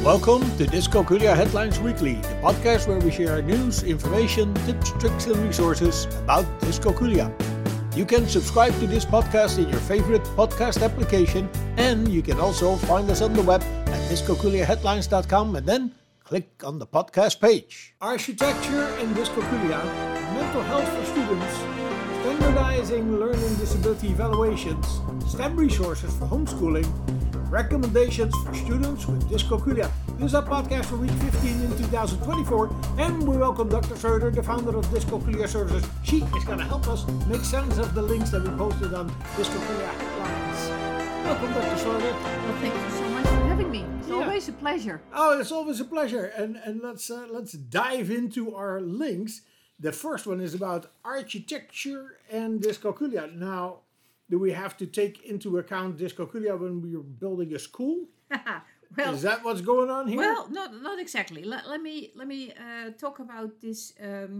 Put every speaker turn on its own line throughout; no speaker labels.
Welcome to Dyscalculia Headlines Weekly, the podcast where we share news, information, tips, tricks and resources about dyscalculia. You can subscribe to this podcast in your favorite podcast application, and you can also find us on the web at dyscalculiaheadlines.com and then click on the podcast page. Architecture and dyscalculia, mental health for students, standardizing learning disability evaluations, STEM resources for homeschooling, recommendations for students with dyscalculia. This is our podcast for week 15 in 2024, and we welcome Dr. Schroeder, the founder of Dyscalculia Services. She is going to help us make sense of the links that we posted on Dyscalculia Headlines. Welcome, Dr. Schroeder.
Well, thank you so much for having me. It's always a pleasure.
Oh, it's always a pleasure. And let's dive into our links. The first one is about architecture and dyscalculia. Now, do we have to take into account dyscalculia when we are building a school?
Well,
is that what's going on here?
Well, not exactly. Let me talk about this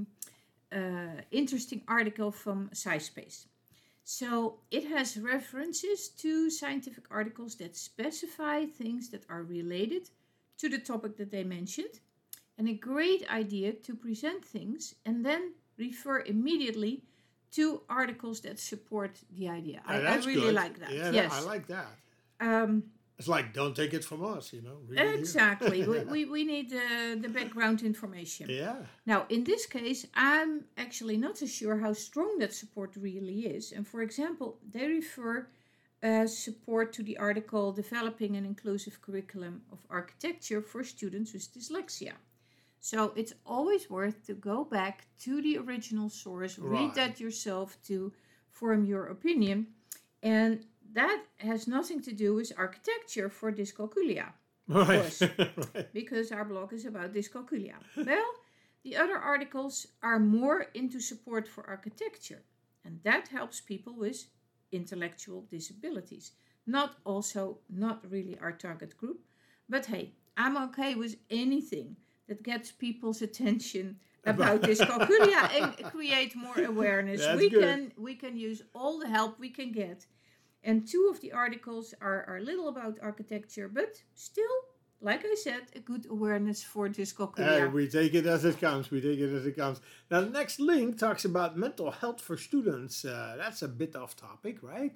interesting article from SciSpace. So it has references to scientific articles that specify things that are related to the topic that they mentioned, and a great idea to present things and then refer immediately to articles that support the idea. I really
good.
like that.
Yeah,
yes.
I like that. It's like, don't take it from us, Really
exactly. we need the background information.
Yeah.
Now, in this case, I'm actually not so sure how strong that support really is. And for example, they refer support to the article Developing an Inclusive Curriculum of Architecture for Students with Dyslexia. So it's always worth to go back to the original source, read that yourself to form your opinion. And that has nothing to do with architecture for dyscalculia, of course, right. Because our blog is about dyscalculia. Well, the other articles are more into support for architecture, and that helps people with intellectual disabilities. Not really our target group, but hey, I'm okay with anything that gets people's attention about dyscalculia and create more awareness. We can use all the help we can get. And two of the articles are a little about architecture, but still, like I said, a good awareness for dyscalculia.
We take it as it comes. Now, the next link talks about mental health for students. That's a bit off topic, right?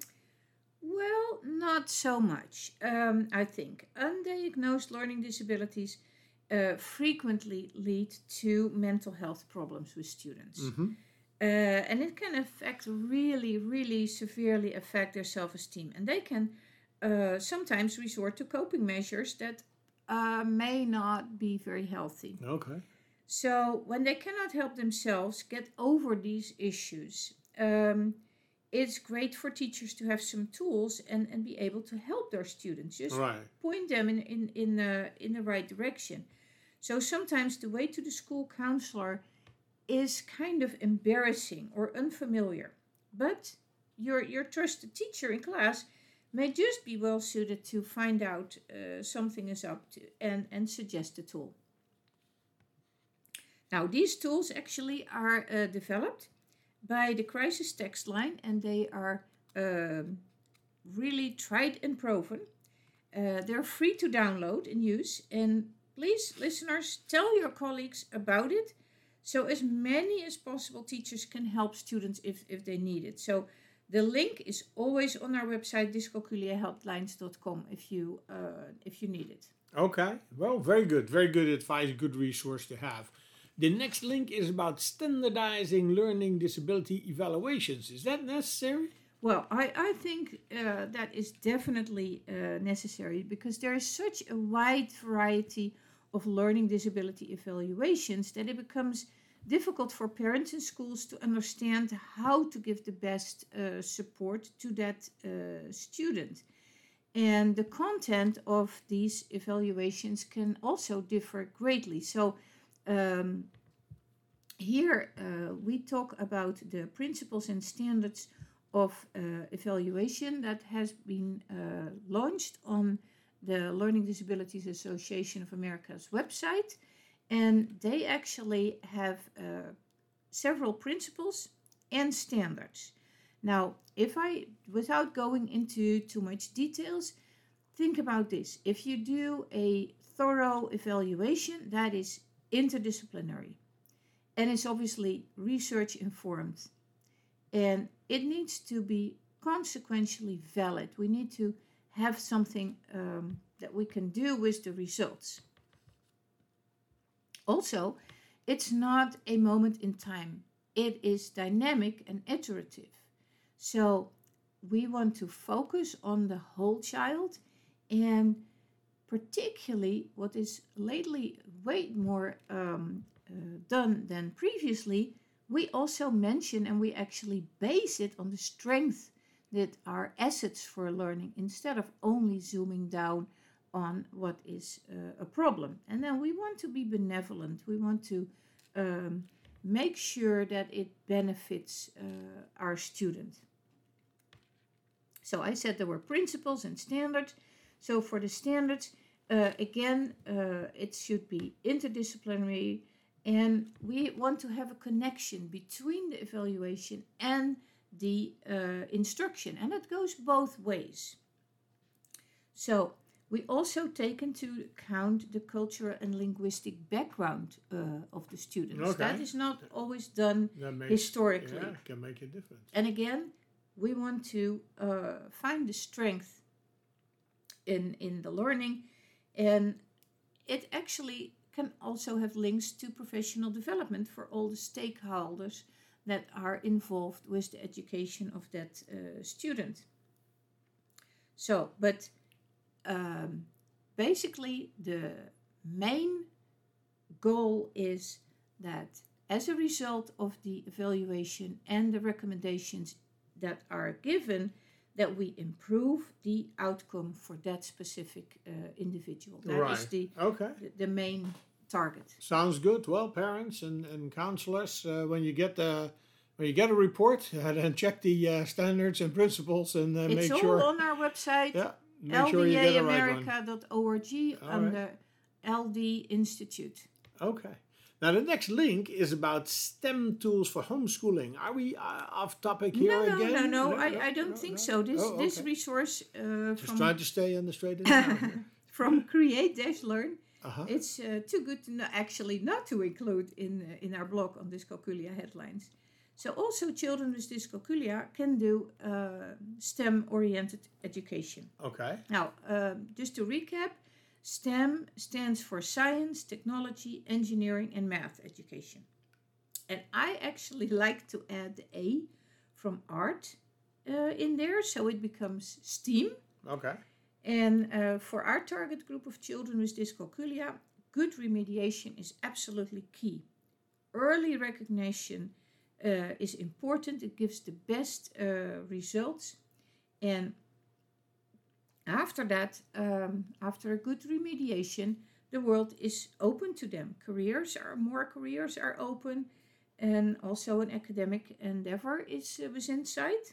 Well, not so much, I think. Undiagnosed learning disabilities frequently lead to mental health problems with students. Mm-hmm. And it can really severely affect their self-esteem. And they can sometimes resort to coping measures that may not be very healthy.
Okay.
So when they cannot help themselves get over these issues, it's great for teachers to have some tools and be able to help their students. Just point them in the right direction. So sometimes the way to the school counselor is kind of embarrassing or unfamiliar. But your trusted teacher in class may just be well suited to find out something is up to and suggest a tool. Now, these tools actually are developed by the Crisis Text Line, and they are really tried and proven. They're free to download and use, and please, listeners, tell your colleagues about it so as many as possible teachers can help students if they need it. So the link is always on our website, dyscalculiahelplines.com, if you need it.
Okay, well, very good advice, good resource to have. The next link is about standardizing learning disability evaluations. Is that necessary?
Well, I think that is definitely necessary because there is such a wide variety of learning disability evaluations that it becomes difficult for parents and schools to understand how to give the best support to that student. And the content of these evaluations can also differ greatly. So here we talk about the principles and standards of evaluation that has been launched on the Learning Disabilities Association of America's website. And they actually have several principles and standards. Now, without going into too much details, think about this. If you do a thorough evaluation that is interdisciplinary and is obviously research informed. And it needs to be consequentially valid. We need to have something that we can do with the results. Also, it's not a moment in time. It is dynamic and iterative. So we want to focus on the whole child, and particularly what is lately way more done than previously, we also mention and we actually base it on the strengths that are assets for learning instead of only zooming down on what is a problem. And then we want to be benevolent. We want to make sure that it benefits our student. So I said there were principles and standards. So for the standards, again, it should be interdisciplinary, and we want to have a connection between the evaluation and the instruction, and it goes both ways. So we also take into account the cultural and linguistic background of the students.
Okay.
That is not always done historically.
Yeah, can make a difference.
And again, we want to find the strength in the learning, and it actually can also have links to professional development for all the stakeholders that are involved with the education of that student. So, but basically the main goal is that as a result of the evaluation and the recommendations that are given, that we improve the outcome for that specific individual. That is the main target.
Sounds good. Well, parents and counselors, when you get a report, then check the standards and principles and make sure.
It's all on our website.
Yeah, make sure you get the right one.
ldaamerica.org under LD Institute.
Okay. Now the next link is about STEM tools for homeschooling. Are we off topic here again?
No. I don't think so. This resource
just trying to stay on the straight and narrow here.
From Create-Learn. It's too good to actually not to include in our blog on Dyscalculia headlines. So also children with dyscalculia can do STEM-oriented education.
Okay.
Now, just to recap, STEM stands for science, technology, engineering, and math education. And I actually like to add the A from art in there, so it becomes STEAM.
Okay.
And for our target group of children with dyscalculia, good remediation is absolutely key. Early recognition is important. It gives the best results. And after that, after a good remediation, the world is open to them. More careers are open, and also an academic endeavor is within sight,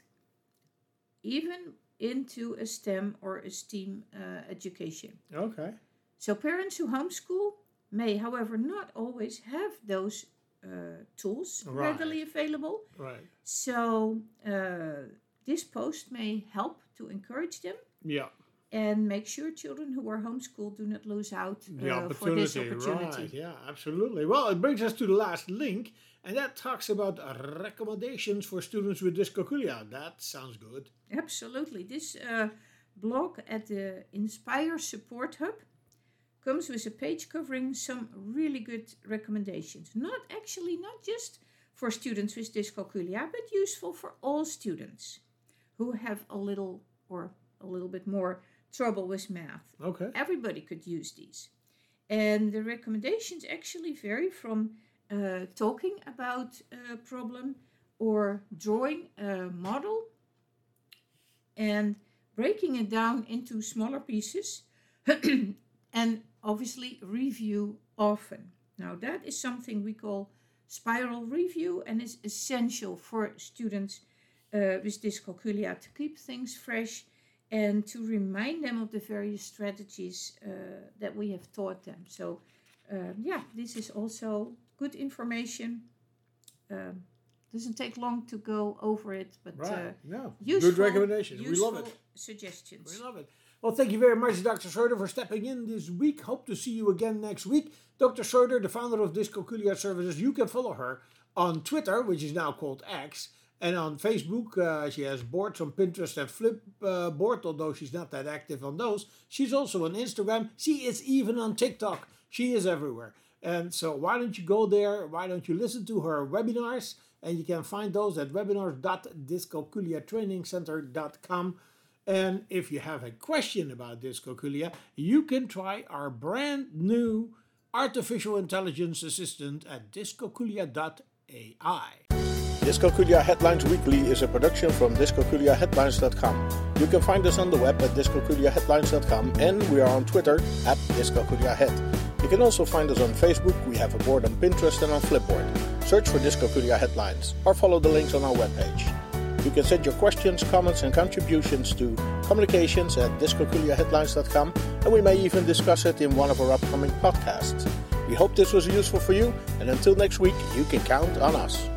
even into a STEM or a STEAM education.
Okay.
So parents who homeschool may, however, not always have those tools readily available.
Right.
So this post may help to encourage them.
Yeah.
And make sure children who are homeschooled do not lose out for this opportunity.
Right, yeah, absolutely. Well, it brings us to the last link, and that talks about recommendations for students with dyscalculia. That sounds good.
Absolutely. This blog at the Inspire Support Hub comes with a page covering some really good recommendations. Not just for students with dyscalculia, but useful for all students who have a little bit more trouble with math.
Okay.
Everybody could use these. And the recommendations actually vary from talking about a problem or drawing a model and breaking it down into smaller pieces and obviously review often. Now that is something we call spiral review, and is essential for students with dyscalculia to keep things fresh and to remind them of the various strategies that we have taught them. So this is also good information. Doesn't take long to go over it, but
no.
useful,
Good recommendations. We love it.
Suggestions.
We love it. Well, thank you very much, Dr. Schroeder, for stepping in this week. Hope to see you again next week. Dr. Schroeder, the founder of Dyscalculia Services, you can follow her on Twitter, which is now called X, and on Facebook. She has boards on Pinterest and Flipboard, although she's not that active on those. She's also on Instagram. She is even on TikTok. She is everywhere. And so why don't you go there? Why don't you listen to her webinars? And you can find those at webinars.dyscalculiatrainingcenter.com. And if you have a question about Dyscalculia, you can try our brand new artificial intelligence assistant at dyscalculia.ai.
Dyscalculia Headlines Weekly is a production from dyscalculiaheadlines.com. You can find us on the web at dyscalculiaheadlines.com, and we are on Twitter at dyscalculiahead. You can also find us on Facebook. We have a board on Pinterest and on Flipboard. Search for Dyscalculia Headlines or follow the links on our webpage. You can send your questions, comments and contributions to communications@dyscalculiaheadlines.com, and we may even discuss it in one of our upcoming podcasts. We hope this was useful for you, and until next week, you can count on us.